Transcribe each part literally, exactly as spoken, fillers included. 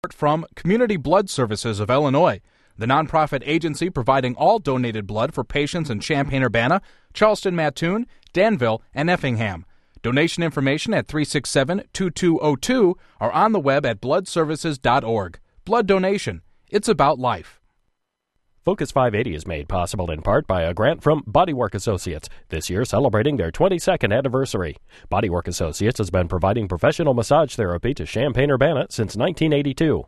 From Community Blood Services of Illinois, the nonprofit agency providing all donated blood for patients in Champaign-Urbana, Charleston-Mattoon, Danville, and Effingham. Donation information at three six seven, two two zero two or on the web at blood services dot org. Blood donation. It's about life. Focus five eighty is made possible in part by a grant from Bodywork Associates, this year celebrating their twenty-second anniversary. Bodywork Associates has been providing professional massage therapy to Champaign-Urbana since nineteen eighty-two.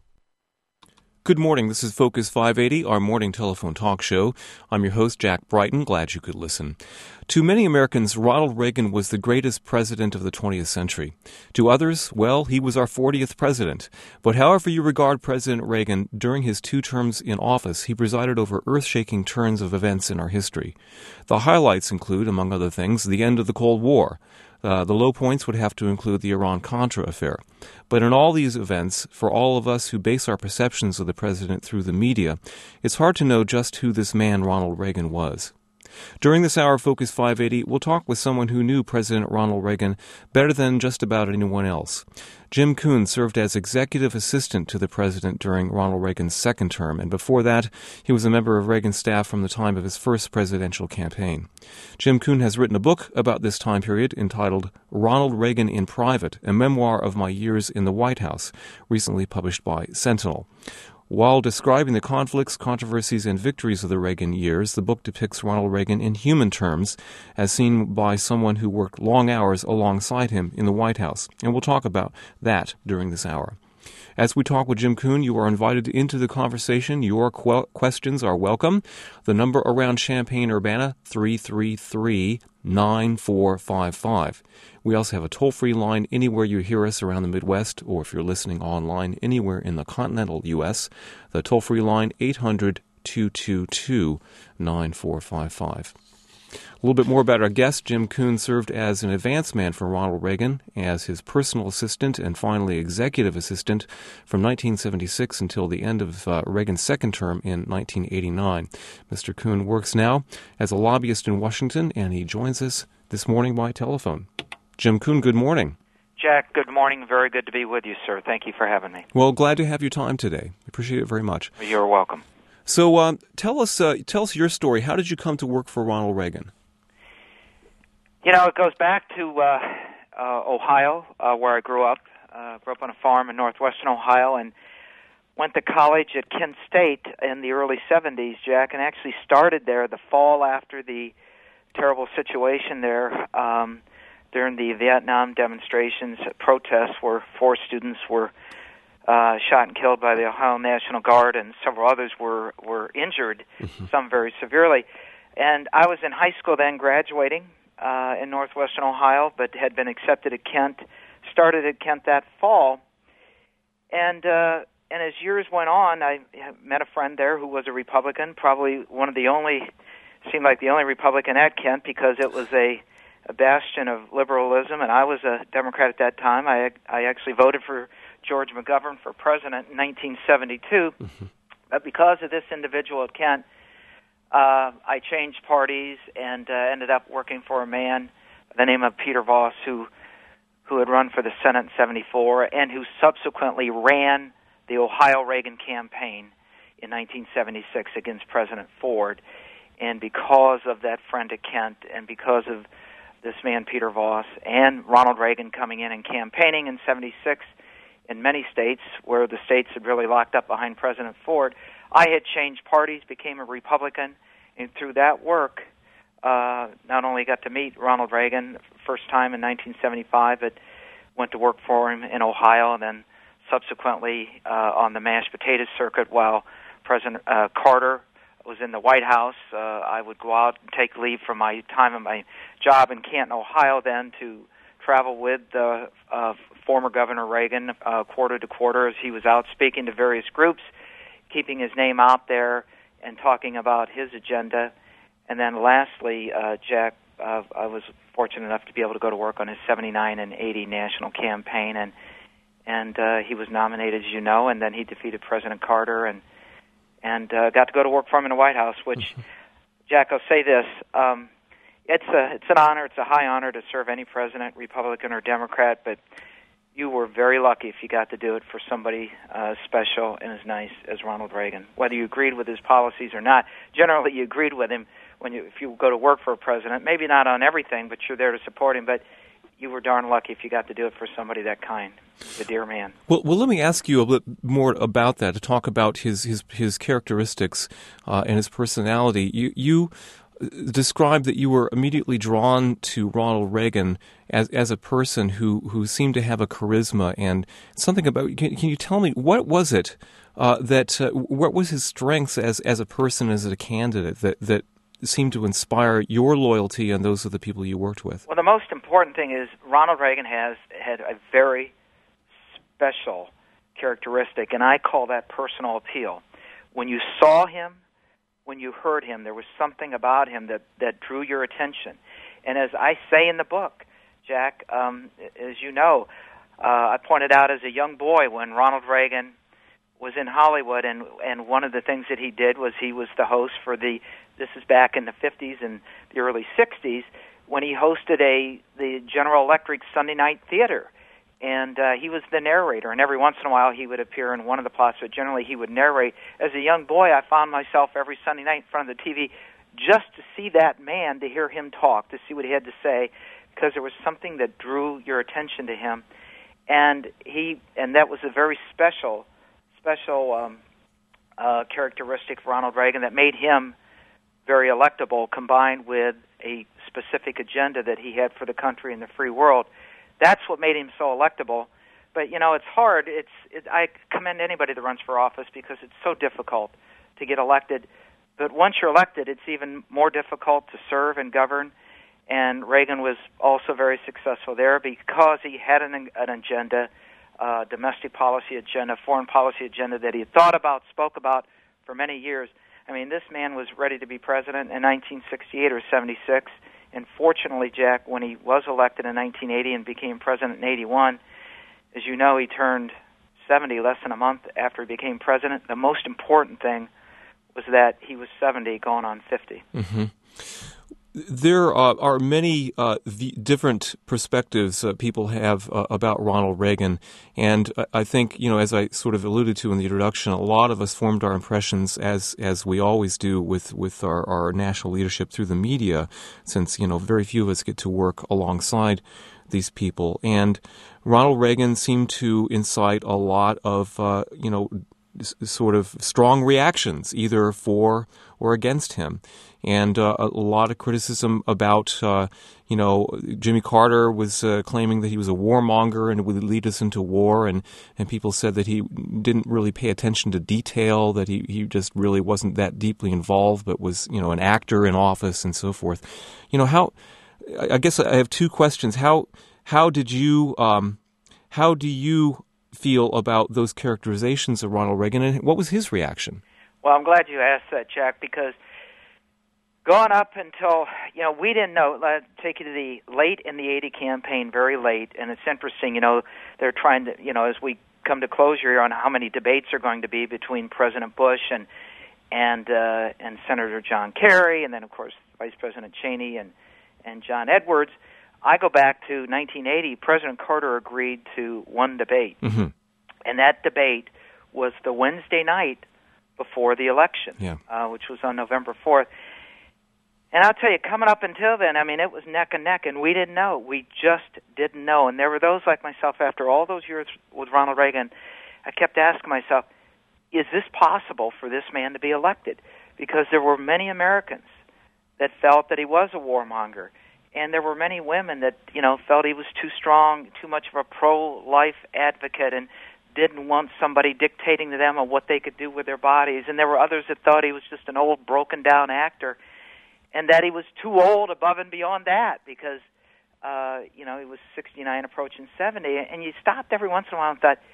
Good morning. This is Focus five eighty, our morning telephone talk show. I'm your host, Jack Brighton. Glad you could listen. To many Americans, Ronald Reagan was the greatest president of the twentieth century. To others, well, he was our fortieth president. But however you regard President Reagan, during his two terms in office, he presided over earth-shaking turns of events in our history. The highlights include, among other things, the end of the Cold War. Uh, the low points would have to include the Iran-Contra affair. But in all these events, for all of us who base our perceptions of the president through the media, it's hard to know just who this man Ronald Reagan was. During this hour of Focus five eighty, we'll talk with someone who knew President Ronald Reagan better than just about anyone else. Jim Kuhn served as executive assistant to the president during Ronald Reagan's second term, and before that, he was a member of Reagan's staff from the time of his first presidential campaign. Jim Kuhn has written a book about this time period entitled Ronald Reagan in Private, a memoir of my years in the White House, recently published by Sentinel. While describing the conflicts, controversies, and victories of the Reagan years, the book depicts Ronald Reagan in human terms, as seen by someone who worked long hours alongside him in the White House. And we'll talk about that during this hour. As we talk with Jim Kuhn, you are invited into the conversation. Your que- questions are welcome. The number around Champaign-Urbana, three three three, nine four five five. We also have a toll-free line anywhere you hear us around the Midwest, or if you're listening online anywhere in the continental U S, the toll-free line, eight hundred, two two two, nine four five five. A little bit more about our guest. Jim Kuhn served as an advance man for Ronald Reagan, as his personal assistant and finally executive assistant from nineteen seventy-six until the end of uh, Reagan's second term in nineteen eighty-nine. Mister Kuhn works now as a lobbyist in Washington, and he joins us this morning by telephone. Jim Kuhn, good morning. Jack, good morning. Very good to be with you, sir. Thank you for having me. Well, glad to have your time today. Appreciate it very much. You're welcome. So uh, tell us uh, tell us your story. How did you come to work for Ronald Reagan? You know, it goes back to uh, uh, Ohio, uh, where I grew up. Uh, grew up on a farm in northwestern Ohio and went to college at Kent State in the early seventies, Jack, and actually started there the fall after the terrible situation there um, during the Vietnam demonstrations, protests where four students were uh, shot and killed by the Ohio National Guard and several others were, were injured, mm-hmm. some very severely. And I was in high school then, graduating Uh, in northwestern Ohio, but had been accepted at Kent, started at Kent that fall. And uh, and as years went on, I met a friend there who was a Republican, probably one of the only, seemed like the only Republican at Kent because it was a, a bastion of liberalism, and I was a Democrat at that time. I, I actually voted for George McGovern for president in nineteen seventy-two, mm-hmm. but because of this individual at Kent, Uh, I changed parties and uh, ended up working for a man by the name of Peter Voss, who who had run for the Senate in seventy-four and who subsequently ran the Ohio Reagan campaign in nineteen seventy-six against President Ford. And because of that friend at Kent and because of this man, Peter Voss, and Ronald Reagan coming in and campaigning in seventy-six in many states where the states had really locked up behind President Ford, I had changed parties, became a Republican, and through that work, uh, not only got to meet Ronald Reagan first time in nineteen seventy-five, but went to work for him in Ohio, and then subsequently uh, on the mashed potatoes circuit while President uh, Carter was in the White House. Uh, I would go out and take leave from my time at my job in Canton, Ohio, then to travel with uh, uh, former Governor Reagan uh, quarter to quarter as he was out speaking to various groups, keeping his name out there and talking about his agenda. And then lastly, uh, Jack, uh, I was fortunate enough to be able to go to work on his seventy-nine and eighty national campaign, and and uh, he was nominated, as you know, and then he defeated President Carter and and uh, got to go to work for him in the White House, which, Jack, I'll say this, um, it's a it's an honor, it's a high honor to serve any president, Republican or Democrat, but you were very lucky if you got to do it for somebody uh, special and as nice as Ronald Reagan. Whether you agreed with his policies or not, generally you agreed with him when you if you go to work for a president. Maybe not on everything, but you're there to support him. But you were darn lucky if you got to do it for somebody that kind, the dear man. Well, well, let me ask you a bit more about that, to talk about his his, his characteristics uh, and his personality. You you described that you were immediately drawn to Ronald Reagan as as a person who, who seemed to have a charisma and something about. Can, can you tell me what was it uh, that uh, what was his strengths as as a person, as a candidate that that seemed to inspire your loyalty and those of the people you worked with? Well, the most important thing is Ronald Reagan has had a very special characteristic, and I call that personal appeal. When you saw him, when you heard him, there was something about him that, that drew your attention. And as I say in the book, Jack, um, as you know, uh, I pointed out as a young boy when Ronald Reagan was in Hollywood, and, and one of the things that he did was he was the host for the, this is back in the fifties and the early sixties, when he hosted a the General Electric Sunday Night Theater. And uh, he was the narrator, and every once in a while he would appear in one of the plots, but generally he would narrate. As a young boy, I found myself every Sunday night in front of the T V just to see that man, to hear him talk, to see what he had to say, because there was something that drew your attention to him. And he, and that was a very special, special um, uh, characteristic of Ronald Reagan that made him very electable, combined with a specific agenda that he had for the country and the free world. That's what made him so electable. But, you know, it's hard. It's it, I commend anybody that runs for office because it's so difficult to get elected. But once you're elected, it's even more difficult to serve and govern. And Reagan was also very successful there because he had an, an agenda, uh, domestic policy agenda, foreign policy agenda that he had thought about, spoke about for many years. I mean, this man was ready to be president in nineteen sixty-eight or seventy-six. And fortunately, Jack, when he was elected in nineteen eighty and became president in eighty-one, as you know, he turned seventy less than a month after he became president. The most important thing was that he was seventy going on fifty. Mm-hmm. There uh, are many uh, v- different perspectives uh, people have uh, about Ronald Reagan, and I think, you know, as I sort of alluded to in the introduction, a lot of us formed our impressions, as as we always do with with our, our national leadership, through the media, since, you know, very few of us get to work alongside these people. And Ronald Reagan seemed to incite a lot of, uh, you know, s- sort of strong reactions, either for or against him. And uh, a lot of criticism about, uh, you know, Jimmy Carter was uh, claiming that he was a warmonger and would lead us into war, and, and people said that he didn't really pay attention to detail, that he, he just really wasn't that deeply involved, but was, you know, an actor in office and so forth. You know, how, I guess I have two questions. How how did you, um, how do you feel about those characterizations of Ronald Reagan, and what was his reaction? Well, I'm glad you asked that, Jack, because going up until, you know, we didn't know, let's take you to the late in the eighty campaign, very late, and it's interesting, you know, they're trying to, you know, as we come to closure here on how many debates are going to be between President Bush and and uh, and Senator John Kerry, and then, of course, Vice President Cheney and, and John Edwards. I go back to nineteen eighty, President Carter agreed to one debate, mm-hmm. and that debate was the Wednesday night before the election, yeah. uh, which was on November fourth. And I'll tell you, coming up until then, I mean, it was neck and neck, and we didn't know. We just didn't know. And there were those like myself, after all those years with Ronald Reagan, I kept asking myself, is this possible for this man to be elected? Because there were many Americans that felt that he was a warmonger, and there were many women that, you know, felt he was too strong, too much of a pro-life advocate, and didn't want somebody dictating to them on what they could do with their bodies. And there were others that thought he was just an old, broken-down actor, and that he was too old above and beyond that because, uh, you know, he was sixty-nine approaching seventy. And you stopped every once in a while and thought,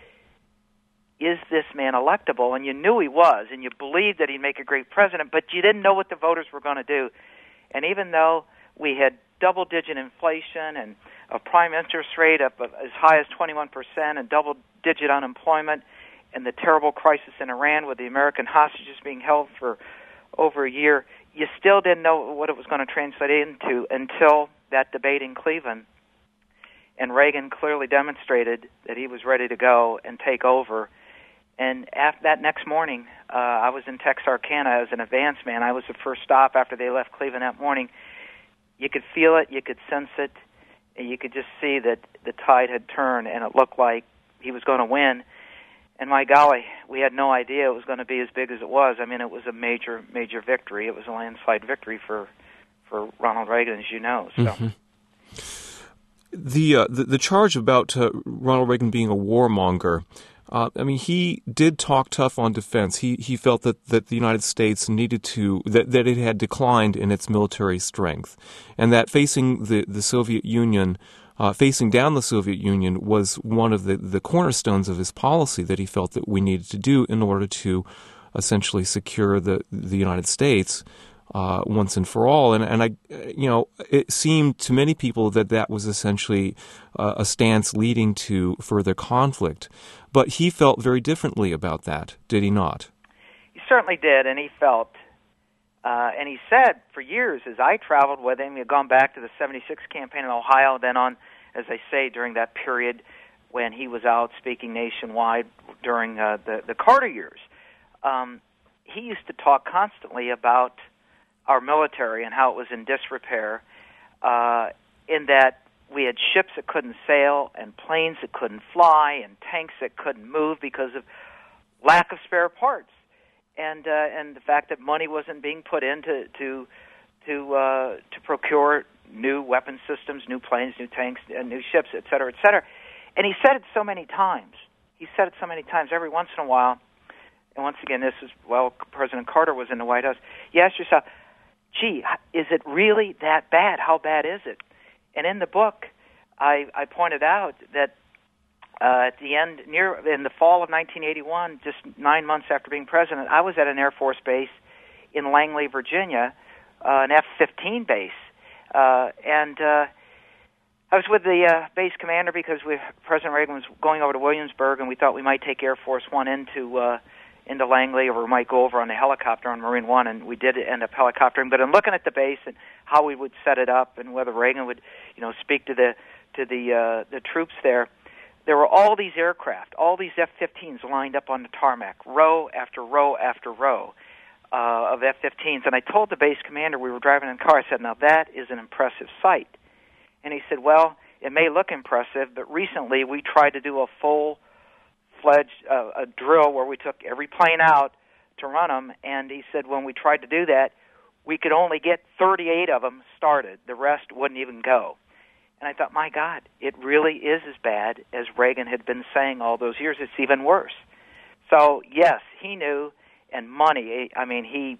is this man electable? And you knew he was, and you believed that he'd make a great president, but you didn't know what the voters were going to do. And even though we had double-digit inflation and a prime interest rate up as high as twenty-one percent and double-digit unemployment and the terrible crisis in Iran with the American hostages being held for over a year, you still didn't know what it was going to translate into until that debate in Cleveland. and Reagan clearly demonstrated that he was ready to go and take over. And after that next morning, uh, I was in Texarkana as an advance man. I was the first stop after they left Cleveland that morning. You could feel it, you could sense it, and you could just see that the tide had turned, and it looked like he was going to win. And my golly, we had no idea it was going to be as big as it was. I mean, it was a major, major victory. It was a landslide victory for for Ronald Reagan, as you know. So. Mm-hmm. The, uh, the the charge about uh, Ronald Reagan being a warmonger, uh, I mean, he did talk tough on defense. He he felt that, that the United States needed to, that, that it had declined in its military strength, and that facing the, the Soviet Union, uh, facing down the Soviet Union was one of the, the cornerstones of his policy that he felt that we needed to do in order to essentially secure the, the United States Uh, once and for all. And, and I, you know, it seemed to many people that that was essentially uh, a stance leading to further conflict. But he felt very differently about that, did he not? He certainly did, and he felt, uh, and he said for years, as I traveled with him, he had gone back to the seventy-six campaign in Ohio, then on, as I say, during that period when he was out speaking nationwide during uh, the, the Carter years. Um, he used to talk constantly about our military and how it was in disrepair, uh, in that we had ships that couldn't sail and planes that couldn't fly and tanks that couldn't move because of lack of spare parts, and uh, and the fact that money wasn't being put in to to to, uh, to procure new weapon systems, new planes, new tanks, uh, new ships, et cetera, et cetera. And he said it so many times. He said it so many times. Every once in a while, and once again, this is, well, President Carter was in the White House, you ask yourself, gee, is it really that bad? How bad is it? And in the book, I, I pointed out that uh, at the end, near in the fall of nineteen eighty-one, just nine months after being president, I was at an Air Force base in Langley, Virginia, uh, an F fifteen base. Uh, and uh, I was with the uh, base commander because we, President Reagan was going over to Williamsburg, and we thought we might take Air Force One into uh, into Langley, or we might go over on a helicopter on Marine One, and we did end up helicoptering. But in looking at the base and how we would set it up, and whether Reagan would, you know, speak to the to the uh, the troops there, there were all these aircraft, all these F fifteens lined up on the tarmac, row after row after row uh, of F fifteens. And I told the base commander, we were driving in the car, I said, "Now that is an impressive sight." And he said, "Well, it may look impressive, but recently we tried to do a full fledged uh, a drill where we took every plane out to run them, and he said when we tried to do that, we could only get thirty-eight of them started. The rest wouldn't even go." And I thought, my God, it really is as bad as Reagan had been saying all those years. It's even worse. So, yes, he knew, and money, I mean, he,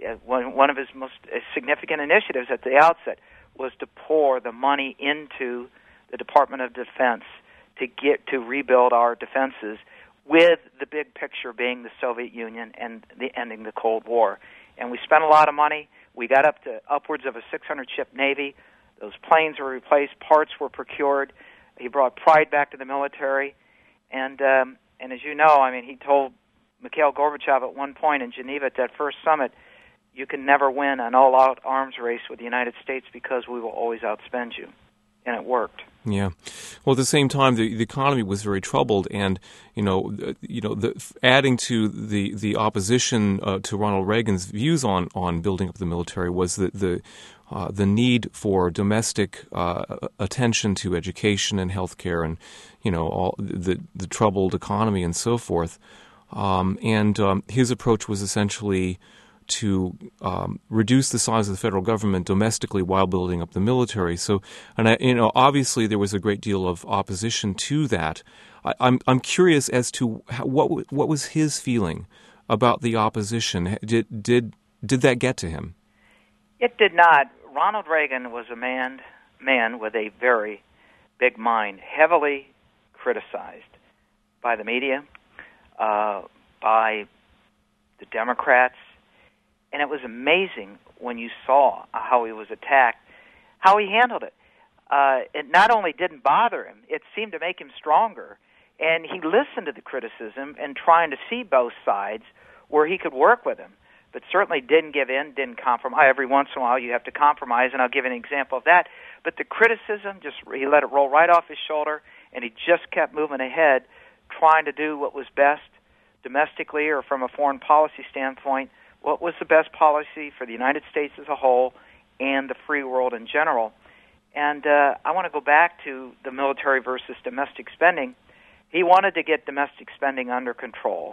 one of his most significant initiatives at the outset was to pour the money into the Department of Defense to get to rebuild our defenses, with the big picture being the Soviet Union and the ending the Cold War. And we spent a lot of money. We got up to upwards of a six hundred ship Navy. Those planes were replaced. Parts were procured. He brought pride back to the military. And um, and as you know, I mean, he told Mikhail Gorbachev at one point in Geneva at that first summit, you can never win an all-out arms race with the United States because we will always outspend you. And it worked. Yeah. Well, at the same time, the, the economy was very troubled, and you know, you know, the, adding to the the opposition uh, to Ronald Reagan's views on, on building up the military was the the uh, the need for domestic uh, attention to education and healthcare, and you know, all the the troubled economy and so forth. Um, and um, his approach was essentially to um, reduce the size of the federal government domestically while building up the military. So, and I, you know, obviously there was a great deal of opposition to that. I, I'm I'm curious as to how, what what was his feeling about the opposition. Did did did that get to him? It did not. Ronald Reagan was a man man with a very big mind, heavily criticized by the media, uh, by the Democrats. And it was amazing when you saw how he was attacked, how he handled it. Uh, it not only didn't bother him, it seemed to make him stronger. And he listened to the criticism and trying to see both sides where he could work with him. but certainly didn't give in, didn't compromise. Every once in a while you have to compromise, and I'll give an example of that. But the criticism, just he let it roll right off his shoulder, and he just kept moving ahead, trying to do what was best domestically or from a foreign policy standpoint, what was the best policy for the United States as a whole and the free world in general. And uh, I want to go back to the military versus domestic spending. He wanted to get domestic spending under control.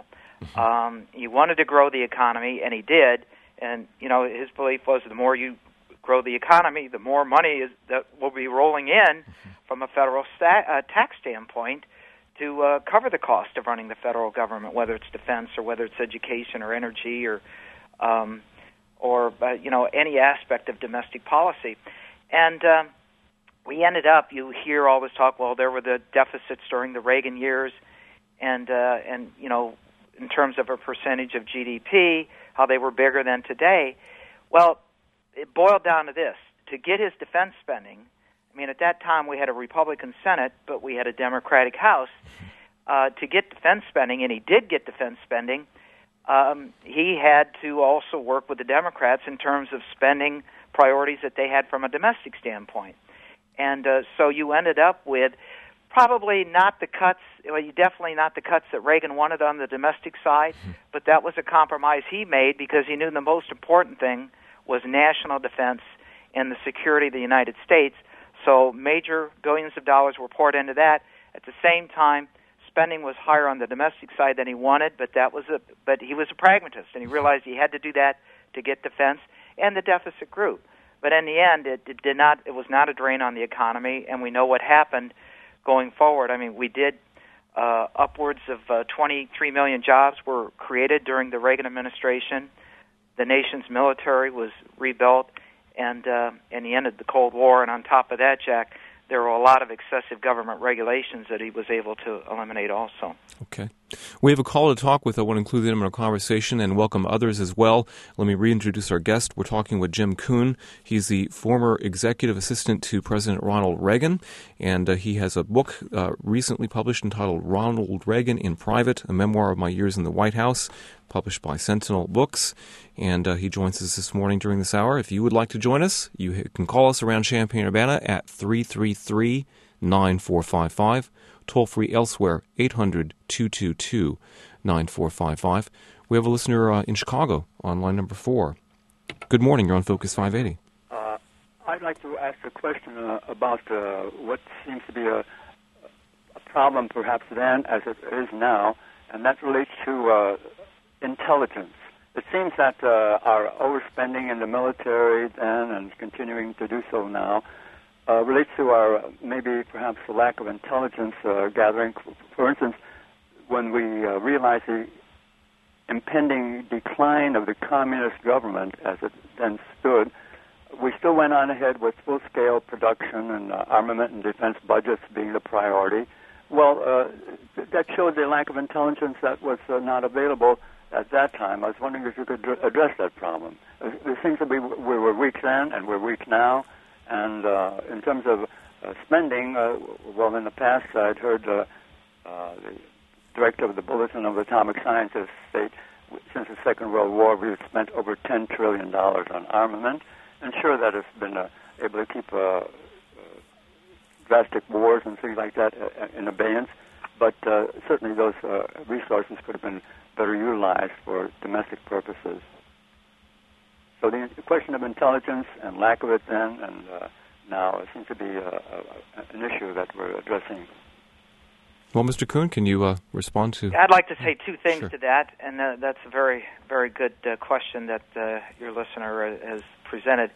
Um, he wanted to grow the economy, and he did. And, you know, his belief was the more you grow the economy, the more money is, that will be rolling in from a federal sta- uh, tax standpoint to uh, cover the cost of running the federal government, whether it's defense or whether it's education or energy or, um, or uh, you know, any aspect of domestic policy. And uh, we ended up, you hear all this talk, well, there were the deficits during the Reagan years, and, uh, and you know, in terms of a percentage of G D P, how they were bigger than today. Well, it boiled down to this. To get his defense spending, I mean, at that time we had a Republican Senate, but we had a Democratic House. Uh, to get defense spending, and he did get defense spending, um, he had to also work with the Democrats in terms of spending priorities that they had from a domestic standpoint. And uh, so you ended up with probably not the cuts, well, you definitely not the cuts that Reagan wanted on the domestic side, but that was a compromise he made because he knew the most important thing was national defense and the security of the United States. So major billions of dollars were poured into that. At the same time, spending was higher on the domestic side than he wanted, but that was a but he was a pragmatist, and he realized he had to do that to get defense, and the deficit grew. But in the end, it, it did not. It was not a drain on the economy, and we know what happened going forward. I mean, we did uh, upwards of uh, twenty-three million jobs were created during the Reagan administration. The nation's military was rebuilt, and uh, and he ended the Cold War. And on top of that, Jack, there were a lot of excessive government regulations that he was able to eliminate also. Okay. We have a call to talk with. I want to include them in our conversation and welcome others as well. Let me reintroduce our guest. We're talking with Jim Kuhn. He's the former executive assistant to President Ronald Reagan, and uh, he has a book uh, recently published entitled Ronald Reagan in Private, a memoir of my years in the White House, published by Sentinel Books. And uh, he joins us this morning during this hour. If you would like to join us, you can call us around Champaign-Urbana at three three three, nine four five five. Toll free elsewhere, eight hundred, two two two, nine four five five. We have a listener uh, in Chicago on line number four. Good morning. You're on Focus five eighty. Uh, I'd like to ask a question uh, about uh, what seems to be a, a problem perhaps then as it is now, and that relates to uh, intelligence. It seems that uh, our overspending in the military then and continuing to do so now Uh, relates to our, maybe perhaps the lack of intelligence uh, gathering. For instance, when we uh, realized the impending decline of the communist government as it then stood, we still went on ahead with full-scale production and uh, armament and defense budgets being the priority. Well, uh, th- that showed the lack of intelligence that was uh, not available at that time. I was wondering if you could dr- address that problem. Uh, there seems to be, we were weak then and we're weak now. And uh, in terms of uh, spending, uh, well, in the past I'd heard uh, uh, the director of the Bulletin of Atomic Scientists state since the Second World War we've spent over ten trillion dollars on armament. And sure, that has been uh, able to keep uh, uh, drastic wars and things like that uh, in abeyance. But uh, certainly those uh, resources could have been better utilized for domestic purposes. So the question of intelligence and lack of it then and uh, now seems to be uh, uh, an issue that we're addressing. Well, Mister Kuhn, can you uh, respond to... I'd like to say two things Sure. to that, and uh, that's a very, very good uh, question that uh, your listener uh, has presented.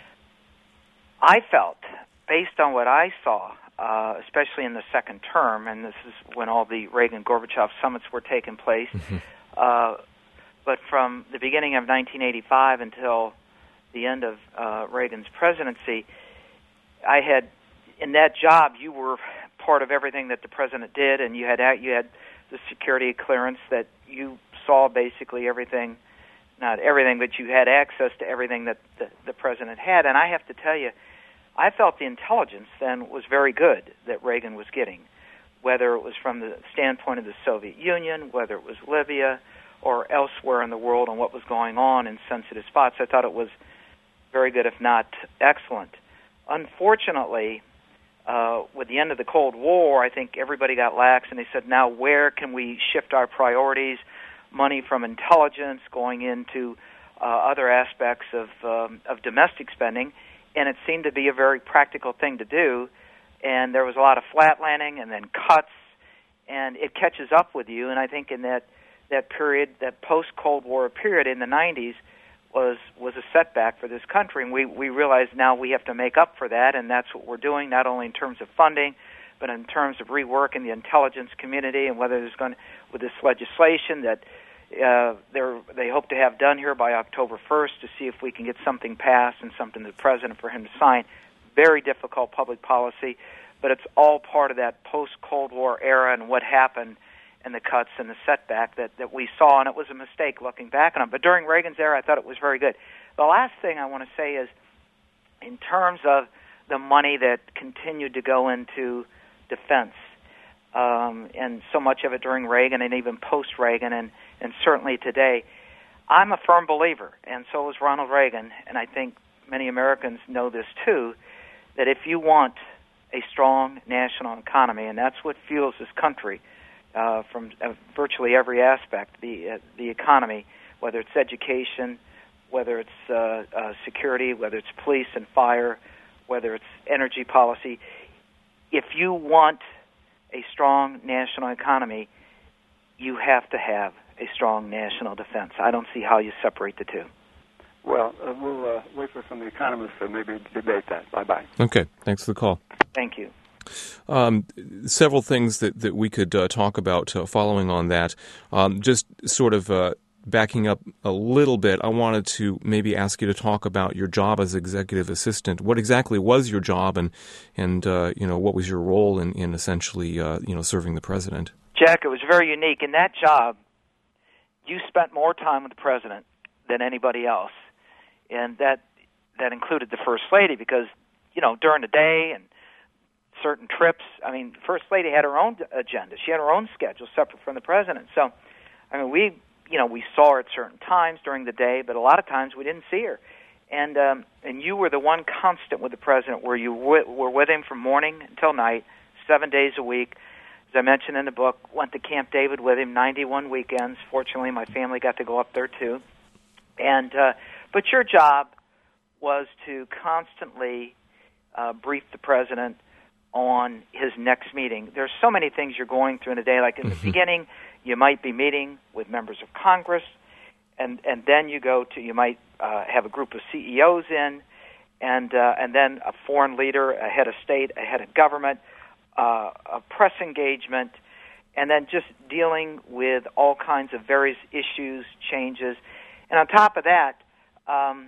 I felt, based on what I saw, uh, especially in the second term, and this is when all the Reagan-Gorbachev summits were taking place, mm-hmm. uh, but from the beginning of nineteen eighty-five until the end of uh, Reagan's presidency, I had, in that job, you were part of everything that the president did, and you had you had the security clearance that you saw basically everything, not everything, but you had access to everything that the, the president had. And I have to tell you, I felt the intelligence then was very good that Reagan was getting, whether it was from the standpoint of the Soviet Union, whether it was Libya, or elsewhere in the world on what was going on in sensitive spots. I thought it was very good, if not excellent. Unfortunately, uh, with the end of the Cold War, I think everybody got lax, and they said, now where can we shift our priorities? Money from intelligence going into uh, other aspects of, um, of domestic spending, and it seemed to be a very practical thing to do, and there was a lot of flat landing and then cuts, and it catches up with you, and I think in that, that period, that post-Cold War period in the nineties, was was a setback for this country, and we, we realize now we have to make up for that, and that's what we're doing, not only in terms of funding, but in terms of reworking the intelligence community, and whether there's going to, with this legislation that uh, they're, they hope to have done here by October first to see if we can get something passed and something to the President for him to sign. Very difficult public policy, but it's all part of that post-Cold War era and what happened and the cuts and the setback that, that we saw, and it was a mistake looking back on it. But during Reagan's era, I thought it was very good. The last thing I want to say is, in terms of the money that continued to go into defense, um, and so much of it during Reagan and even post-Reagan, and, and certainly today, I'm a firm believer, and so was Ronald Reagan, and I think many Americans know this too, that if you want a strong national economy, and that's what fuels this country, Uh, from uh, virtually every aspect, the uh, the economy, whether it's education, whether it's uh, uh, security, whether it's police and fire, whether it's energy policy. If you want a strong national economy, you have to have a strong national defense. I don't see how you separate the two. Well, uh, we'll uh, wait for some economists to maybe debate that. Bye-bye. Okay, thanks for the call. Thank you. Um, several things that, that we could uh, talk about uh, following on that. Um, just sort of uh, backing up a little bit, I wanted to maybe ask you to talk about your job as executive assistant. What exactly was your job, and and uh, you know, what was your role in, in essentially uh, you know, serving the president? Jack, it was very unique. In that job, you spent more time with the president than anybody else, and that that included the First Lady, because you know, during the day and certain trips. I mean, First Lady had her own agenda. She had her own schedule separate from the president. So, I mean, we, you know, we saw her at certain times during the day, but a lot of times we didn't see her. And um, and you were the one constant with the president, where you w- were with him from morning until night, seven days a week. As I mentioned in the book, went to Camp David with him ninety-one weekends. Fortunately, my family got to go up there too. And uh, but your job was to constantly uh, brief the president on his next meeting. There's so many things you're going through in a day. Like in the mm-hmm. beginning, you might be meeting with members of Congress, and and then you go to, you might uh, have a group of C E Os in, and uh, and then a foreign leader, a head of state, a head of government, uh, a press engagement, and then just dealing with all kinds of various issues, changes. And on top of that, um,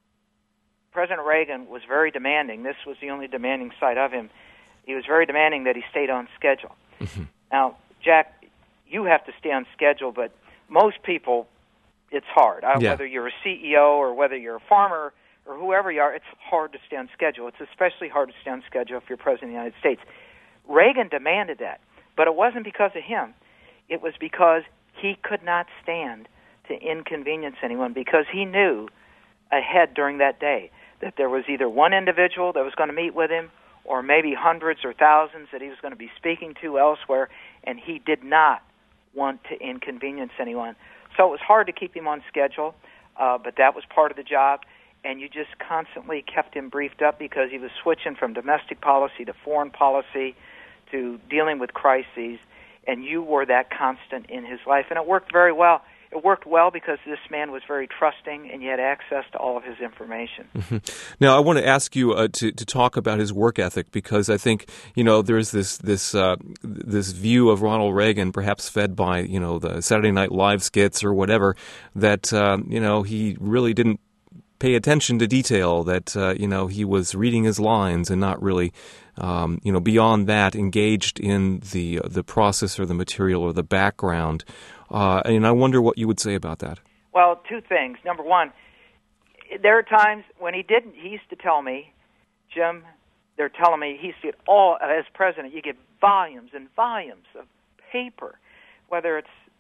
President Reagan was very demanding. This was the only demanding side of him. He was very demanding that he stayed on schedule. Mm-hmm. Now, Jack, you have to stay on schedule, but most people, it's hard. Uh, yeah. Whether you're a C E O or whether you're a farmer or whoever you are, it's hard to stay on schedule. It's especially hard to stay on schedule if you're President of the United States. Reagan demanded that, but it wasn't because of him. It was because he could not stand to inconvenience anyone, because he knew ahead during that day that there was either one individual that was going to meet with him, or maybe hundreds or thousands that he was going to be speaking to elsewhere, and he did not want to inconvenience anyone. So it was hard to keep him on schedule, uh, but that was part of the job, and you just constantly kept him briefed up, because he was switching from domestic policy to foreign policy to dealing with crises, and you were that constant in his life, and it worked very well. It worked well because this man was very trusting, and you had access to all of his information. Mm-hmm. Now, I want to ask you uh, to to talk about his work ethic, because I think, you know, there's this this uh, this view of Ronald Reagan, perhaps fed by, you know, the Saturday Night Live skits or whatever, that uh, you know, he really didn't pay attention to detail. That uh, you know, he was reading his lines and not really, um, you know, beyond that, engaged in the the process or the material or the background. Uh, and I wonder what you would say about that. Well, two things. Number one, there are times when he didn't. He used to tell me, Jim, they're telling me he used to get all, as president, you get volumes and volumes of paper, whether it's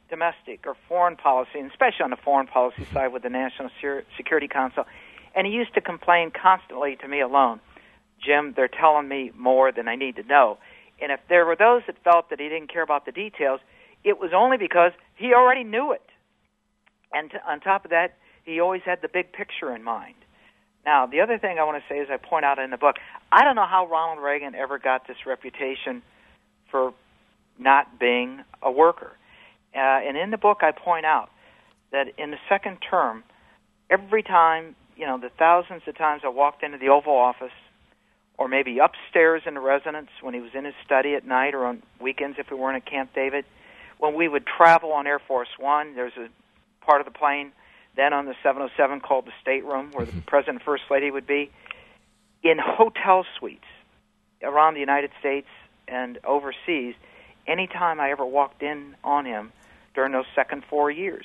domestic or foreign policy, and especially on the foreign policy side with the National Security Council. And he used to complain constantly to me alone, Jim, they're telling me more than I need to know. And if there were those that felt that he didn't care about the details, it was only because he already knew it. And t- on top of that, he always had the big picture in mind. Now, the other thing I want to say, as I point out in the book, I don't know how Ronald Reagan ever got this reputation for not being a worker. Uh, and in the book, I point out that in the second term, every time, you know, the thousands of times I walked into the Oval Office, or maybe upstairs in the residence when he was in his study at night, or on weekends if we weren't at Camp David, when we would travel on Air Force One, there's a part of the plane then on the seven oh seven called the stateroom, where the President and First Lady would be, in hotel suites around the United States and overseas, anytime I ever walked in on him during those second four years,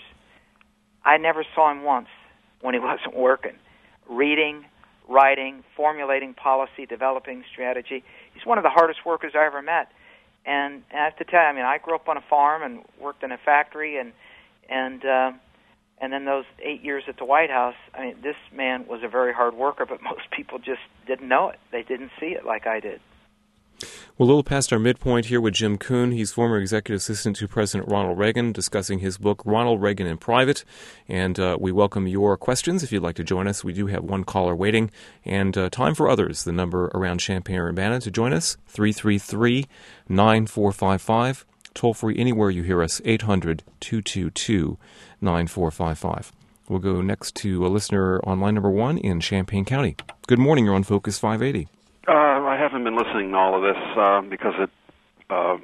I never saw him once when he wasn't working, reading, writing, formulating policy, developing strategy. He's one of the hardest workers I ever met. And I have to tell you, I mean, I grew up on a farm and worked in a factory, and and uh, and then those eight years at the White House, I mean, this man was a very hard worker, but most people just didn't know it. They didn't see it like I did. Well, a little past our midpoint here with Jim Kuhn. He's former executive assistant to President Ronald Reagan, discussing his book, Ronald Reagan in Private. And uh, we welcome your questions if you'd like to join us. We do have one caller waiting, and uh, time for others. The number around Champaign-Urbana to join us, three three three, nine four five five. Toll free anywhere you hear us, eight hundred, two two two, nine four five five. We'll go next to a listener on line number one in Champaign County. Good morning. You're on Focus five eighty. Uh, I haven't been listening to all of this uh, because it uh,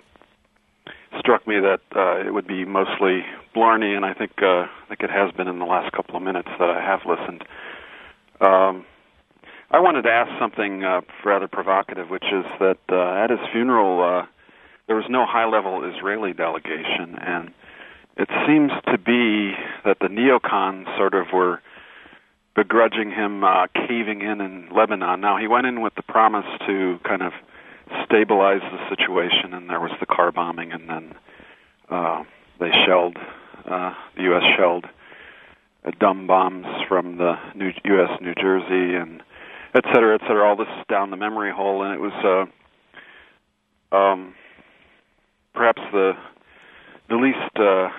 struck me that uh, it would be mostly blarney, and I think uh, I think it has been in the last couple of minutes that I have listened. Um, I wanted to ask something uh, rather provocative, which is that uh, at his funeral uh, there was no high-level Israeli delegation, and it seems to be that the neocons sort of were begrudging him uh, caving in in Lebanon. Now, he went in with the promise to kind of stabilize the situation, and there was the car bombing, and then uh, they shelled, uh, the U S shelled uh, dumb bombs from the New, U S New Jersey, and et cetera, et cetera. All this is down the memory hole, and it was uh, um, perhaps the the least uh,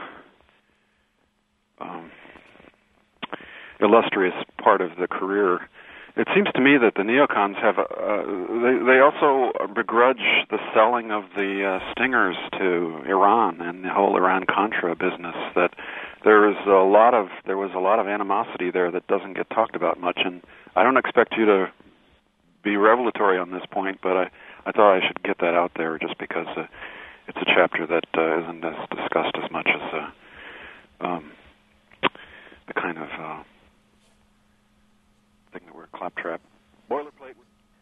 um, illustrious part of the career. It seems to me that the neocons have, uh, they, they also begrudge the selling of the uh, stingers to Iran and the whole Iran-Contra business. That there is a lot of, there was a lot of animosity there that doesn't get talked about much, and I don't expect you to be revelatory on this point, but I, I thought I should get that out there just because uh, it's a chapter that uh, isn't as discussed as much as uh, um, the kind of uh, thing that we're claptrap boilerplate.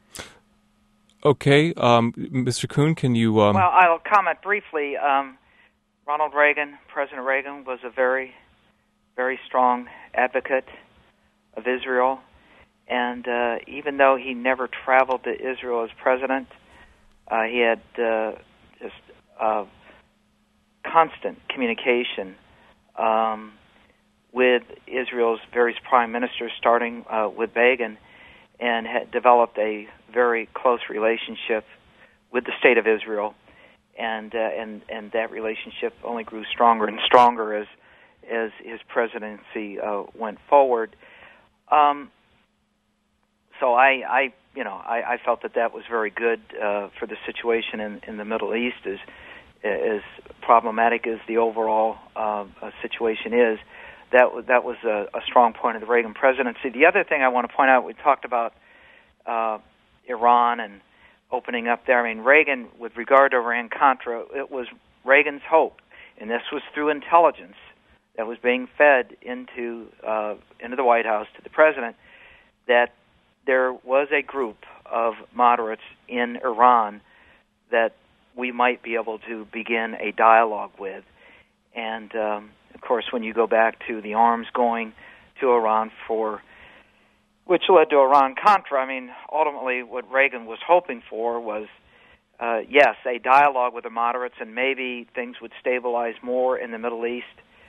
Okay, um, Mister Kuhn, can you? Um... Well, I'll comment briefly. Um, Ronald Reagan, President Reagan, was a very, very strong advocate of Israel, and uh, even though he never traveled to Israel as president, uh, he had uh, just uh, constant communication Um, with Israel's various prime ministers, starting uh, with Begin, and had developed a very close relationship with the state of Israel, and uh, and and that relationship only grew stronger and stronger as as his presidency uh, went forward. Um, so I, I, you know, I, I felt that that was very good uh, for the situation in, in the Middle East, as as problematic as the overall uh, situation is. That that was a, a strong point of the Reagan presidency. The other thing I want to point out, we talked about uh, Iran and opening up there. I mean, Reagan, with regard to Iran-Contra, it was Reagan's hope, and this was through intelligence that was being fed into uh, into the White House to the president, that there was a group of moderates in Iran that we might be able to begin a dialogue with. And um, of course, when you go back to the arms going to Iran for, which led to Iran-Contra, I mean, ultimately what Reagan was hoping for was uh, yes, a dialogue with the moderates, and maybe things would stabilize more in the Middle East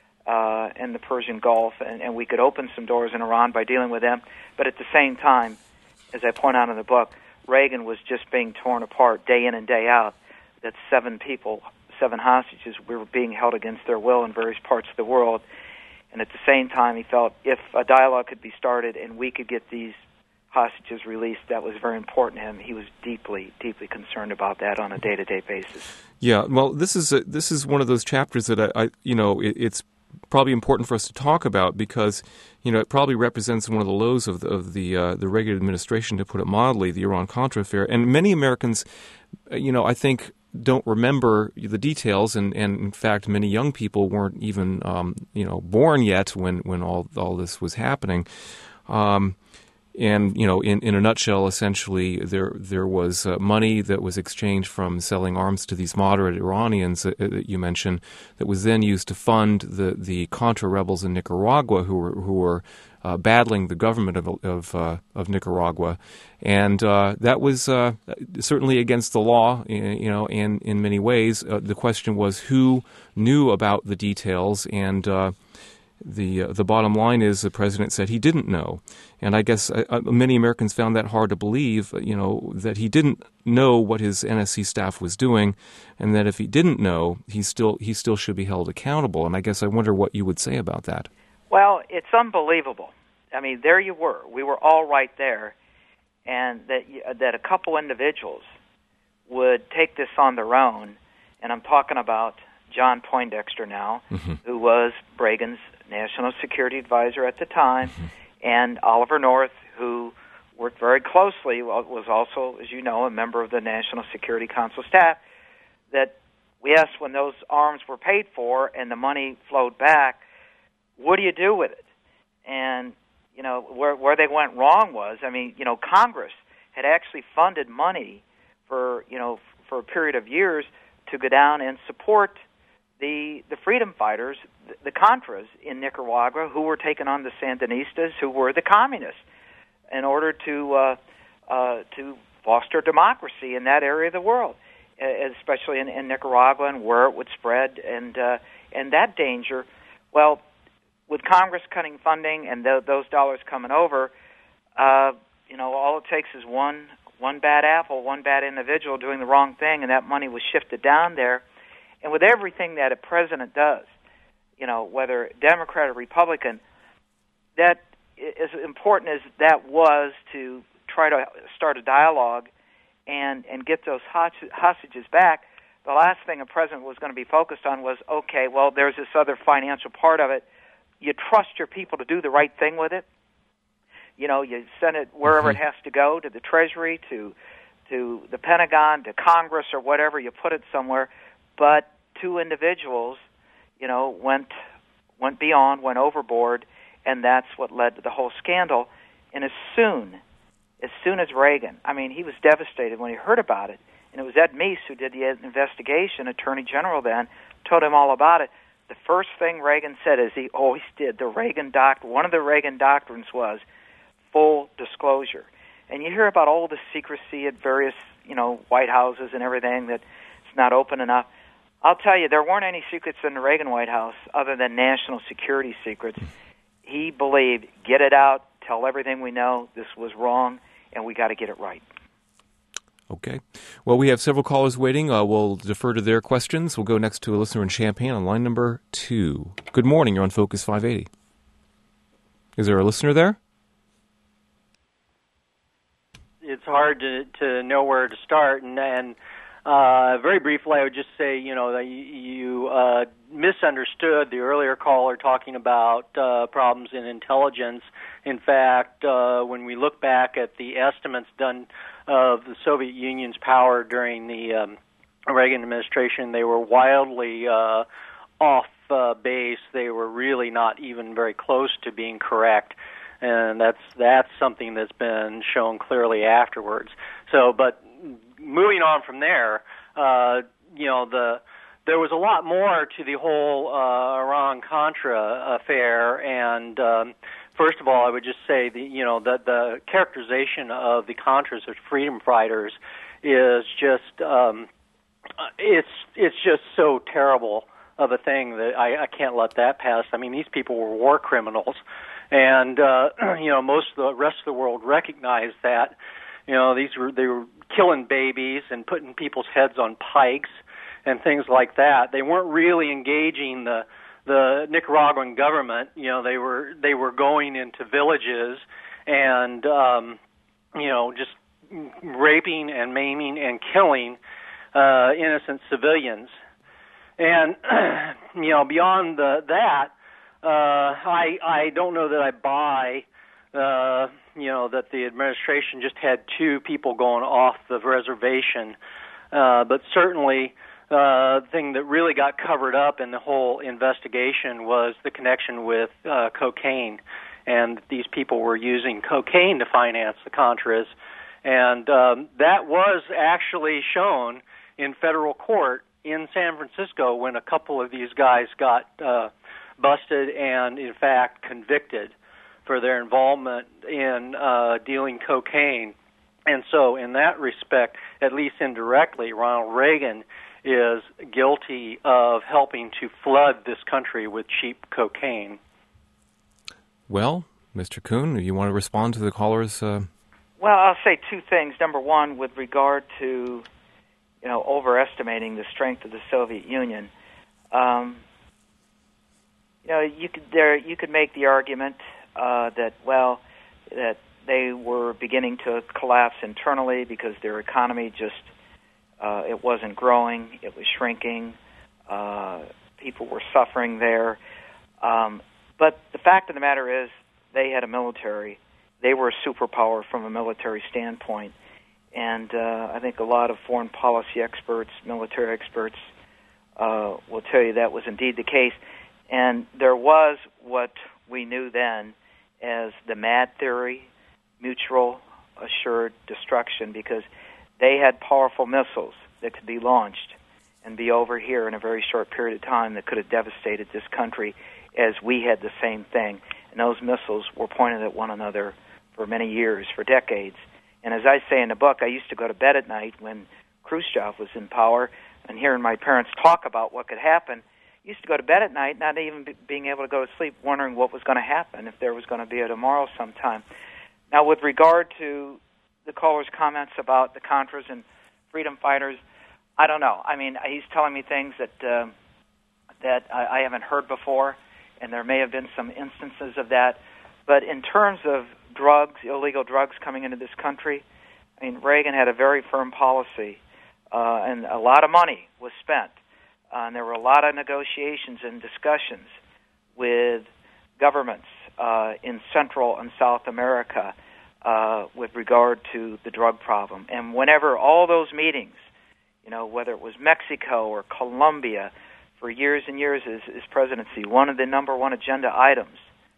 uh, and the Persian Gulf, and, and we could open some doors in Iran by dealing with them. But at the same time, as I point out in the book, Reagan was just being torn apart day in and day out, that seven people, seven hostages, were being held against their will in various parts of the world. And at the same time, he felt if a dialogue could be started and we could get these hostages released, that was very important to him. He was deeply, deeply concerned about that on a day-to-day basis. Yeah, well, this is a, this is one of those chapters that I, I you know, it, it's probably important for us to talk about because, you know, it probably represents one of the lows of the of the, uh, the Reagan administration, to put it mildly, the Iran-Contra affair. And many Americans, you know, I think don't remember the details, and, and in fact, many young people weren't even, um, you know, born yet when, when all all this was happening. Um, and you know, in, in a nutshell, essentially, there there was uh, money that was exchanged from selling arms to these moderate Iranians that, that you mentioned, that was then used to fund the, the Contra rebels in Nicaragua, who were who were Uh, battling the government of of, uh, of Nicaragua, and uh, that was uh, certainly against the law, you know, and in many ways. Uh, the question was who knew about the details, and uh, the uh, the bottom line is the president said he didn't know, and I guess uh, many Americans found that hard to believe, you know, that he didn't know what his N S C staff was doing, and that if he didn't know, he still he still should be held accountable. And I guess I wonder what you would say about that. Well, it's unbelievable. I mean, there you were. We were all right there, and that that a couple individuals would take this on their own, and I'm talking about John Poindexter now, mm-hmm. who was Reagan's national security advisor at the time, mm-hmm. and Oliver North, who worked very closely, was also, as you know, a member of the National Security Council staff, that, yes, when those arms were paid for and the money flowed back, what do you do with it? And, you know, where where they went wrong was, I mean, you know, Congress had actually funded money for, you know, for a period of years to go down and support the the freedom fighters, the, the Contras in Nicaragua, who were taking on the Sandinistas, who were the communists, in order to uh, uh, to foster democracy in that area of the world, especially in, in Nicaragua and where it would spread, and uh, and that danger. Well, with Congress cutting funding and th- those dollars coming over, uh, you know, all it takes is one one bad apple, one bad individual doing the wrong thing, and that money was shifted down there. And with everything that a president does, you know, whether Democrat or Republican, that as important as that was to try to start a dialogue and, and get those hostages back, the last thing a president was going to be focused on was, okay, well, there's this other financial part of it. You trust your people to do the right thing with it. You know, you send it wherever mm-hmm. it has to go, to the Treasury, to to the Pentagon, to Congress, or whatever. You put it somewhere. But two individuals, you know, went went beyond, went overboard, and that's what led to the whole scandal. And as soon, as soon as Reagan, I mean, he was devastated when he heard about it. And it was Ed Meese who did the investigation, Attorney General then, told him all about it. The first thing Reagan said, as he always did, the Reagan doc, one of the Reagan doctrines was full disclosure. And you hear about all the secrecy at various, you know, White Houses and everything, that it's not open enough. I'll tell you, there weren't any secrets in the Reagan White House other than national security secrets. He believed, get it out, tell everything we know, this was wrong, and we got to get it right. Okay. Well, we have several callers waiting. Uh, we'll defer to their questions. We'll go next to a listener in Champaign on line number two. Good morning. You're on Focus five eighty. Is there a listener there? It's hard to, to know where to start. And, and uh, very briefly, I would just say, you know, that you uh, misunderstood the earlier caller talking about uh, problems in intelligence. In fact, uh, when we look back at the estimates done of the Soviet Union's power during the um, Reagan administration, they were wildly uh, off uh, base. They were really not even very close to being correct, and that's that's something that's been shown clearly afterwards. So, but moving on from there, uh, you know, the there was a lot more to the whole uh, Iran-Contra affair, and um, first of all, I would just say the you know the the characterization of the Contras as freedom fighters is just um, it's it's just so terrible of a thing that I, I can't let that pass. I mean, these people were war criminals, and uh, you know, most of the rest of the world recognized that. You know, these were they were killing babies and putting people's heads on pikes and things like that. They weren't really engaging the the Nicaraguan government. You know, they were they were going into villages and um, you know, just raping and maiming and killing uh, innocent civilians. And you know, beyond the, that, uh, I I don't know that I buy. Uh, you know, that the administration just had two people going off the reservation. Uh, but certainly, uh, the thing that really got covered up in the whole investigation was the connection with uh, cocaine. And these people were using cocaine to finance the Contras. And um, that was actually shown in federal court in San Francisco when a couple of these guys got uh, busted and, in fact, convicted for their involvement in uh, dealing cocaine. And so in that respect, at least indirectly, Ronald Reagan is guilty of helping to flood this country with cheap cocaine. Well, Mister Kuhn, you want to respond to the callers? Uh... Well, I'll say two things. Number one, with regard to, you know, overestimating the strength of the Soviet Union, um, you know, you could there you could make the argument Uh, that, well, that they were beginning to collapse internally because their economy just, uh, it wasn't growing, it was shrinking, uh, people were suffering there. Um, but the fact of the matter is they had a military. They were a superpower from a military standpoint. And uh, I think a lot of foreign policy experts, military experts, uh, will tell you that was indeed the case. And there was what we knew then as the MAD theory, mutual assured destruction, because they had powerful missiles that could be launched and be over here in a very short period of time that could have devastated this country, as we had the same thing. And those missiles were pointed at one another for many years, for decades. And as I say in the book, I used to go to bed at night when Khrushchev was in power, and hearing my parents talk about what could happen, used to go to bed at night, not even be, being able to go to sleep, wondering what was going to happen, if there was going to be a tomorrow sometime. Now, with regard to the caller's comments about the Contras and freedom fighters, I don't know. I mean, he's telling me things that uh, that I, I haven't heard before, and there may have been some instances of that. But in terms of drugs, illegal drugs coming into this country, I mean, Reagan had a very firm policy, uh, and a lot of money was spent. Uh, and there were a lot of negotiations and discussions with governments uh, in Central and South America uh, with regard to the drug problem. And whenever all those meetings, you know, whether it was Mexico or Colombia, for years and years as his presidency, one of the number one agenda items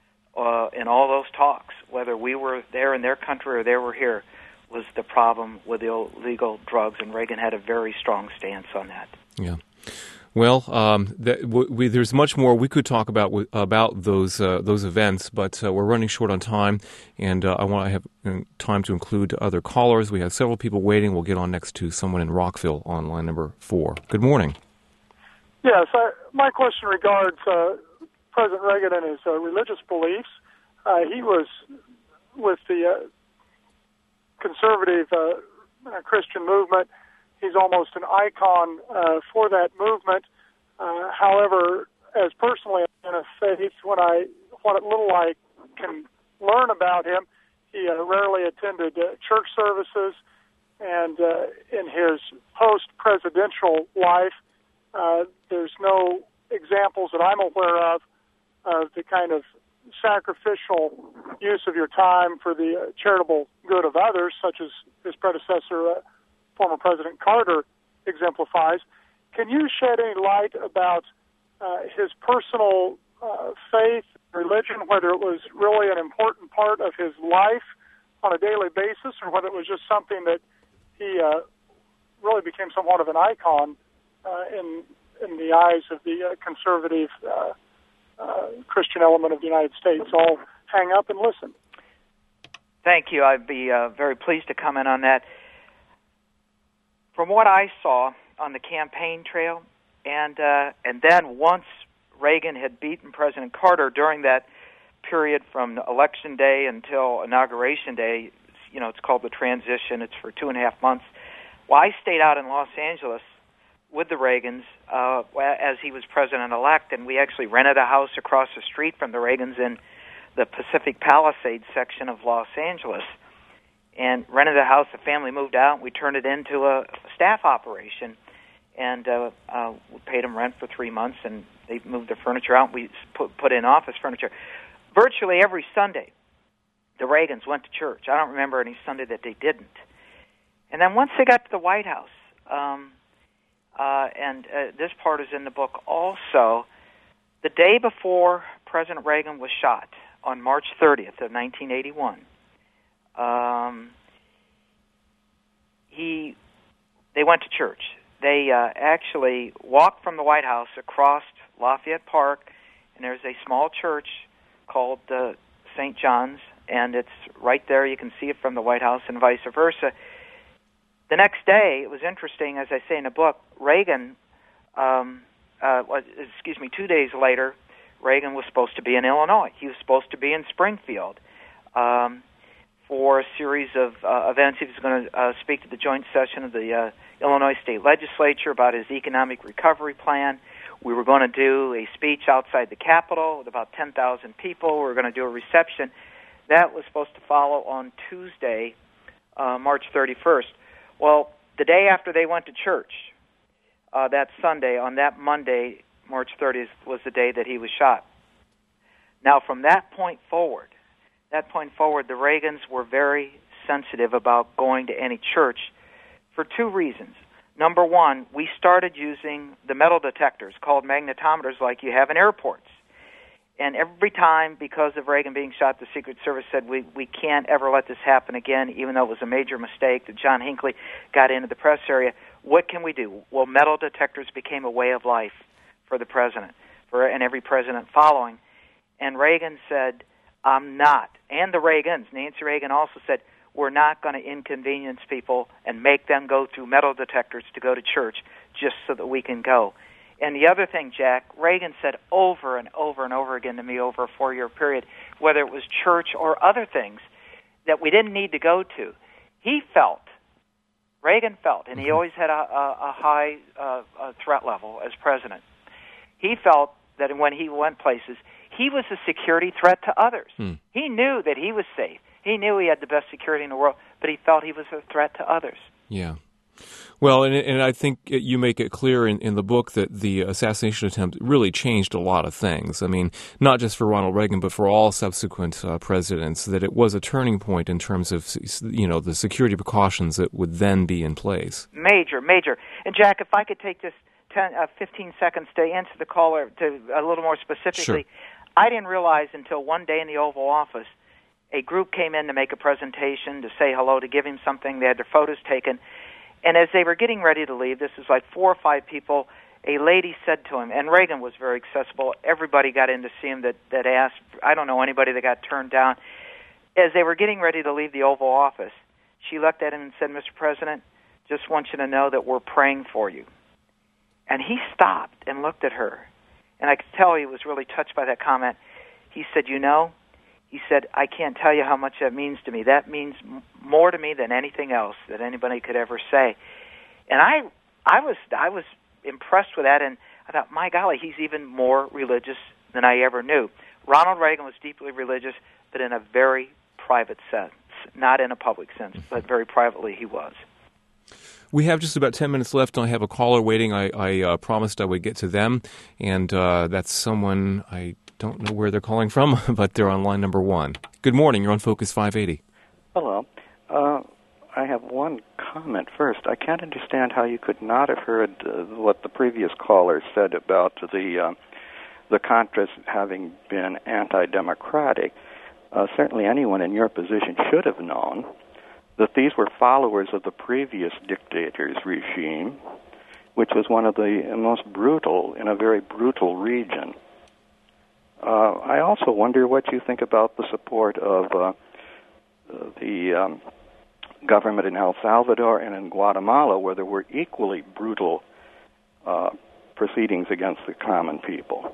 uh, in all those talks, whether we were there in their country or they were here, was the problem with illegal drugs. And Reagan had a very strong stance on that. Yeah. Well, um, that, we, there's much more we could talk about about those uh, those events, but uh, we're running short on time, and uh, I want to have uh, time to include other callers. We have several people waiting. We'll get on next to someone in Rockville on line number four. Good morning. Yes, I, my question regards uh, President Reagan and his uh, religious beliefs. Uh, he was with the uh, conservative uh, Christian movement. He's almost an icon uh, for that movement. Uh, however, as personally in a faith, when I what little I can learn about him, he uh, rarely attended uh, church services, and uh, in his post-presidential life, uh, there's no examples that I'm aware of of the kind of sacrificial use of your time for the uh, charitable good of others, such as his predecessor, uh, former President Carter, exemplifies. Can you shed any light about uh, his personal uh, faith, religion, whether it was really an important part of his life on a daily basis, or whether it was just something that he uh, really became somewhat of an icon uh, in in the eyes of the uh, conservative uh, uh, Christian element of the United States? I'll hang up and listen. Thank you. I'd be uh, very pleased to comment on that. from what I saw on the campaign trail, and uh, and then once Reagan had beaten President Carter during that period from Election Day until Inauguration Day, you know, it's called the transition. It's for two and a half months. Well, I stayed out in Los Angeles with the Reagans uh, as he was president-elect, and we actually rented a house across the street from the Reagans in the Pacific Palisades section of Los Angeles, and rented a house. The family moved out, and we turned it into a staff operation, and uh, uh, we paid them rent for three months, and they moved their furniture out, and we put, put in office furniture. Virtually every Sunday, the Reagans went to church. I don't remember any Sunday that they didn't. And then once they got to the White House, um, uh, and uh, this part is in the book also, the day before President Reagan was shot, on March thirtieth of nineteen eighty-one, um, he they went to church. They uh, actually walked from the White House across Lafayette Park, and there's a small church called uh, Saint John's, and it's right there. You can see it from the White House and vice versa. The next day, it was interesting, as I say in the book, Reagan, um, uh, was, excuse me, two days later, Reagan was supposed to be in Illinois. He was supposed to be in Springfield um, for a series of uh, events. He was going to uh, speak to the joint session of the uh, Illinois State Legislature about his economic recovery plan. We were going to do a speech outside the Capitol with about ten thousand people. We were going to do a reception. That was supposed to follow on Tuesday, uh, March thirty-first. Well, the day after they went to church, uh, that Sunday, on that Monday, March thirtieth, was the day that he was shot. Now, from that point forward, that point forward, the Reagans were very sensitive about going to any church for two reasons. Number one, we started using the metal detectors called magnetometers like you have in airports. And every time, because of Reagan being shot, the Secret Service said, we, we can't ever let this happen again, even though it was a major mistake that John Hinckley got into the press area. What can we do? Well, metal detectors became a way of life for the president, for and every president following. And Reagan said, I'm not. And the Reagans, Nancy Reagan also said, we're not going to inconvenience people and make them go through metal detectors to go to church just so that we can go. And the other thing, Jack, Reagan said over and over and over again to me over a four-year period, whether it was church or other things, that we didn't need to go to. He felt, Reagan felt, and he always had a, a, a high uh, a threat level as president, he felt that when he went places, he was a security threat to others. Hmm. He knew that he was safe. He knew he had the best security in the world, but he felt he was a threat to others. Yeah. Well, and, and I think you make it clear in, in the book that the assassination attempt really changed a lot of things. I mean, not just for Ronald Reagan, but for all subsequent uh, presidents, that it was a turning point in terms of, you know, the security precautions that would then be in place. Major, major. And, Jack, if I could take just ten, uh, fifteen seconds to answer the caller to a little more specifically. Sure. I didn't realize until one day in the Oval Office, a group came in to make a presentation, to say hello, to give him something. They had their photos taken. And as they were getting ready to leave, this was like four or five people, a lady said to him, and Reagan was very accessible. Everybody got in to see him that, that asked. I don't know anybody that got turned down. As they were getting ready to leave the Oval Office, she looked at him and said, Mister President, just want you to know that we're praying for you. And he stopped and looked at her. And I could tell he was really touched by that comment. He said, you know, he said, I can't tell you how much that means to me. That means m- more to me than anything else that anybody could ever say. And I I was I was impressed with that, and I thought, my golly, he's even more religious than I ever knew. Ronald Reagan was deeply religious, but in a very private sense, not in a public sense, but very privately he was. We have just about ten minutes left, and I have a caller waiting. I, I uh, promised I would get to them, and uh, that's someone I don't know where they're calling from, but they're on line number one. Good morning. You're on Focus five eighty. Hello. Uh, I have one comment first. I can't understand how you could not have heard uh, what the previous caller said about the uh, the Contras having been anti-democratic. Uh, certainly anyone in your position should have known that these were followers of the previous dictator's regime, which was one of the most brutal in a very brutal region. Uh, I also wonder what you think about the support of uh, the um, government in El Salvador and in Guatemala, where there were equally brutal uh, proceedings against the common people.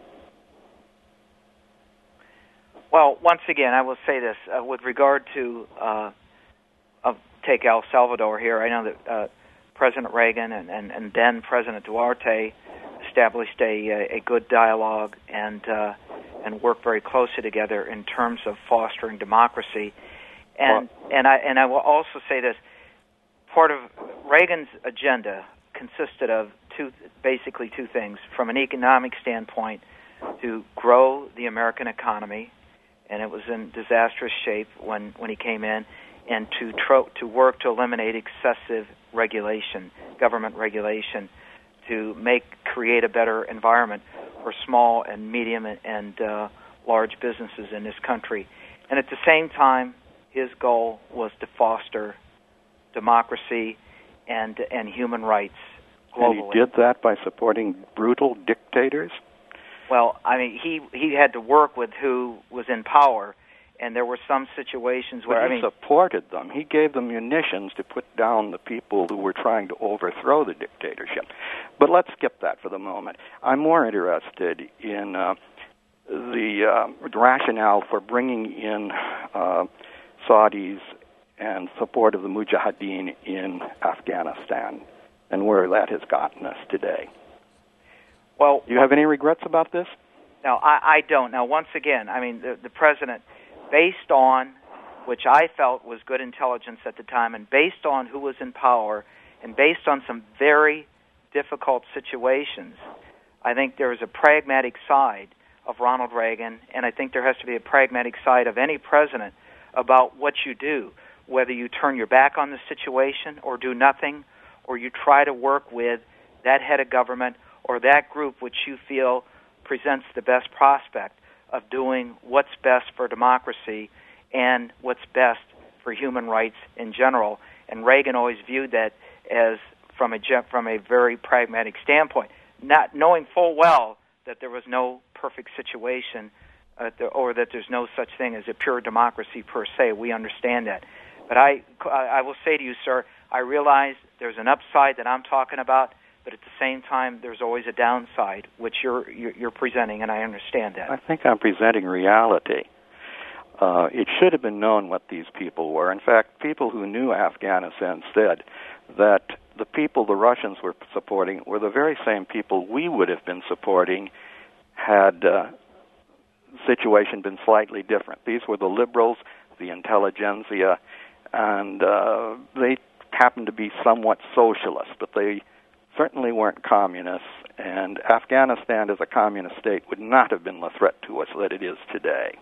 Well, once again, I will say this. Uh, with regard to, uh, uh, take El Salvador here, I know that uh, President Reagan and, and, and then President Duarte established a, a good dialogue and uh, and worked very closely together in terms of fostering democracy. And well, and I and I will also say this: part of Reagan's agenda consisted of two, basically two things. From an economic standpoint, to grow the American economy, and it was in disastrous shape when, when he came in, and to tro- to work to eliminate excessive regulation, government regulation, to make create a better environment for small and medium and, and uh, large businesses in this country. And at the same time, his goal was to foster democracy and and human rights globally. And he did that by supporting brutal dictators? Well, I mean, he he had to work with who was in power, and there were some situations where, but he I mean, supported them. He gave them munitions to put down the people who were trying to overthrow the dictatorship. But let's skip that for the moment. I'm more interested in uh, the uh, rationale for bringing in uh, Saudis and support of the Mujahideen in Afghanistan, and where that has gotten us today. Well, do you have any regrets about this? No, I, I don't. Now, once again, I mean, the, the president, based on, which I felt was good intelligence at the time, and based on who was in power, and based on some very difficult situations, I think there is a pragmatic side of Ronald Reagan, and I think there has to be a pragmatic side of any president about what you do, whether you turn your back on the situation or do nothing, or you try to work with that head of government or that group which you feel presents the best prospect of doing what's best for democracy and what's best for human rights in general. And Reagan always viewed that as from a from a very pragmatic standpoint, not knowing full well that there was no perfect situation uh, or that there's no such thing as a pure democracy per se. We understand that. But I, I will say to you, sir, I realize there's an upside that I'm talking about, but at the same time, there's always a downside, which you're you're presenting, and I understand that. I think I'm presenting reality. Uh, it should have been known what these people were. In fact, people who knew Afghanistan said that the people the Russians were supporting were the very same people we would have been supporting had uh, the situation been slightly different. These were the liberals, the intelligentsia, and uh, they happened to be somewhat socialist, but they certainly weren't communists, and Afghanistan as a communist state would not have been the threat to us that it is today.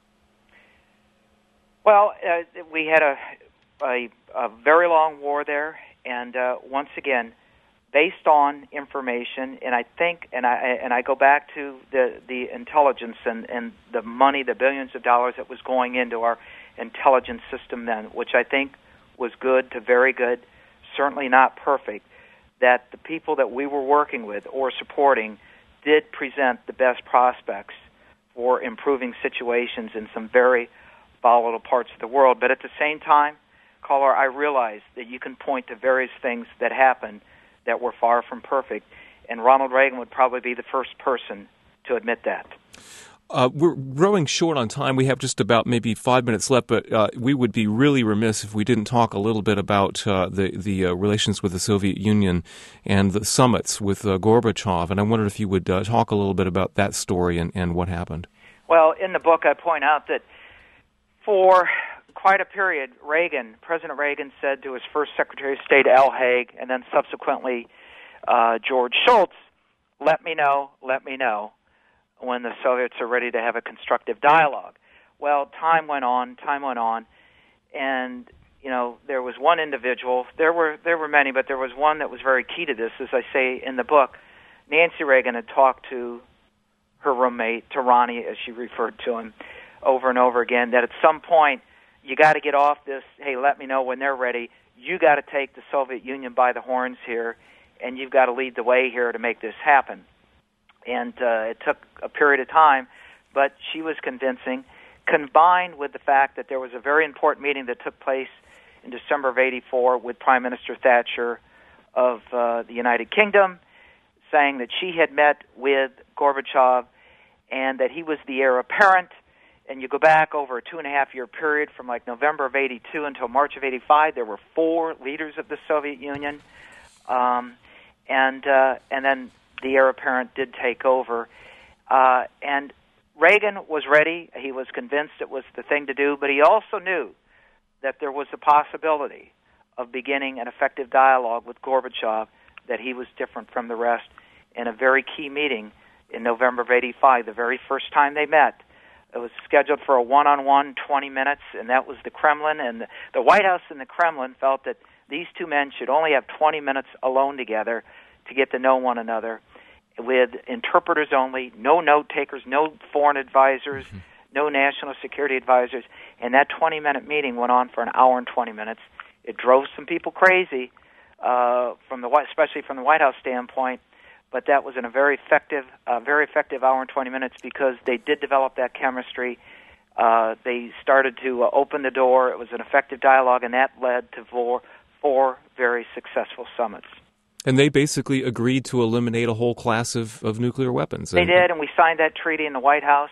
Well, uh, we had a, a, a very long war there, and uh, once again, based on information, and I think, and I and I go back to the, the intelligence and, and the money, the billions of dollars that was going into our intelligence system then, which I think was good to very good, certainly not perfect, that the people that we were working with or supporting did present the best prospects for improving situations in some very volatile parts of the world. But at the same time, caller, I realize that you can point to various things that happened that were far from perfect, and Ronald Reagan would probably be the first person to admit that. Uh, we're growing short on time. We have just about maybe five minutes left, but uh, we would be really remiss if we didn't talk a little bit about uh, the, the uh, relations with the Soviet Union and the summits with uh, Gorbachev. And I wondered if you would uh, talk a little bit about that story and, and what happened. Well, in the book, I point out that for quite a period, Reagan, President Reagan said to his first Secretary of State, Al Haig, and then subsequently uh, George Shultz, let me know, let me know, when the Soviets are ready to have a constructive dialogue. Well, time went on, time went on, and you know there was one individual. There were there were many, but there was one that was very key to this. As I say in the book, Nancy Reagan had talked to her roommate, to Ronnie, as she referred to him, over and over again, that at some point you got to get off this. Hey, let me know when they're ready. You got to take the Soviet Union by the horns here, and you've got to lead the way here to make this happen. And uh, it took a period of time, but she was convincing, combined with the fact that there was a very important meeting that took place in December of eighty-four with Prime Minister Thatcher of uh, the United Kingdom, saying that she had met with Gorbachev and that he was the heir apparent. And you go back over a two-and-a-half-year period from like November of eighty-two until March of eighty-five, there were four leaders of the Soviet Union. Um, and uh, and then the heir apparent did take over. Uh, and Reagan was ready. He was convinced it was the thing to do, but he also knew that there was a possibility of beginning an effective dialogue with Gorbachev, that he was different from the rest. In a very key meeting in November of eighty-five, the very first time they met, it was scheduled for a one-on-one, twenty minutes, and that was the Kremlin. And the, the White House and the Kremlin felt that these two men should only have twenty minutes alone together to get to know one another, with interpreters only, no note-takers, no foreign advisors, mm-hmm. no national security advisors. And that twenty-minute meeting went on for an hour and twenty minutes. It drove some people crazy, uh, from the especially from the White House standpoint. But that was in a very effective, uh, very effective hour and twenty minutes because they did develop that chemistry. Uh, they started to uh, open the door. It was an effective dialogue, and that led to four, four very successful summits. And they basically agreed to eliminate a whole class of, of nuclear weapons. They did, and we signed that treaty in the White House,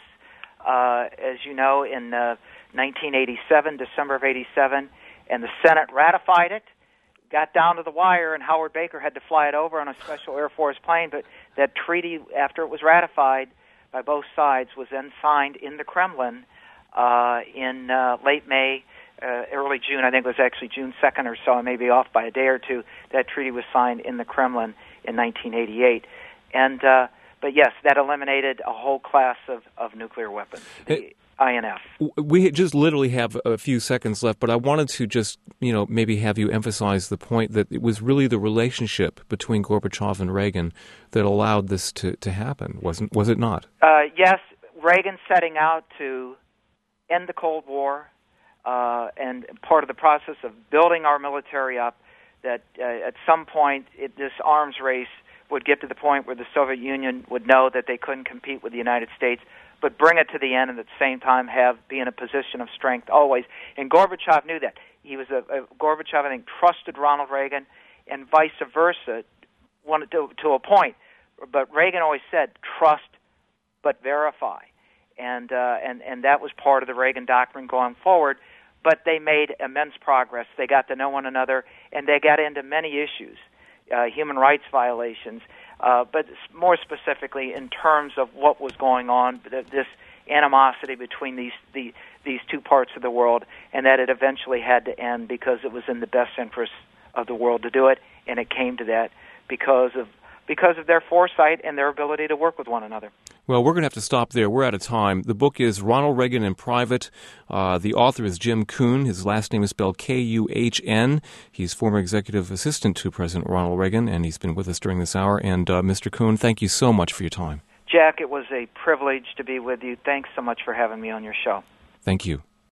uh, as you know, in uh, nineteen eighty-seven, December of eighty-seven, and the Senate ratified it. Got down to the wire, and Howard Baker had to fly it over on a special Air Force plane. But that treaty, after it was ratified by both sides, was then signed in the Kremlin uh, in uh, late May, uh, early June. I think it was actually June second or so. I may be off by a day or two. That treaty was signed in the Kremlin in nineteen eighty-eight. And uh, but yes, that eliminated a whole class of, of nuclear weapons. The, I N F. We just literally have a few seconds left, but I wanted to just, you know, maybe have you emphasize the point that it was really the relationship between Gorbachev and Reagan that allowed this to, to happen, wasn't was it not? Uh, yes, Reagan setting out to end the Cold War, uh, and part of the process of building our military up, that uh, at some point it, this arms race would get to the point where the Soviet Union would know that they couldn't compete with the United States, but bring it to the end and at the same time have be in a position of strength always. And Gorbachev knew that. He was a, a Gorbachev, I think, trusted Ronald Reagan, and vice versa, wanted to, to a point. But Reagan always said, trust but verify. And, uh, and, and that was part of the Reagan doctrine going forward. But they made immense progress. They got to know one another, and they got into many issues, uh, human rights violations, Uh, but more specifically in terms of what was going on, this animosity between these the, these two parts of the world, and that it eventually had to end because it was in the best interest of the world to do it, and it came to that because of because of their foresight and their ability to work with one another. Well, we're going to have to stop there. We're out of time. The book is Ronald Reagan in Private. Uh, the author is Jim Kuhn. His last name is spelled K U H N. He's former executive assistant to President Ronald Reagan, and he's been with us during this hour. And uh, Mister Kuhn, thank you so much for your time. Jack, it was a privilege to be with you. Thanks so much for having me on your show. Thank you.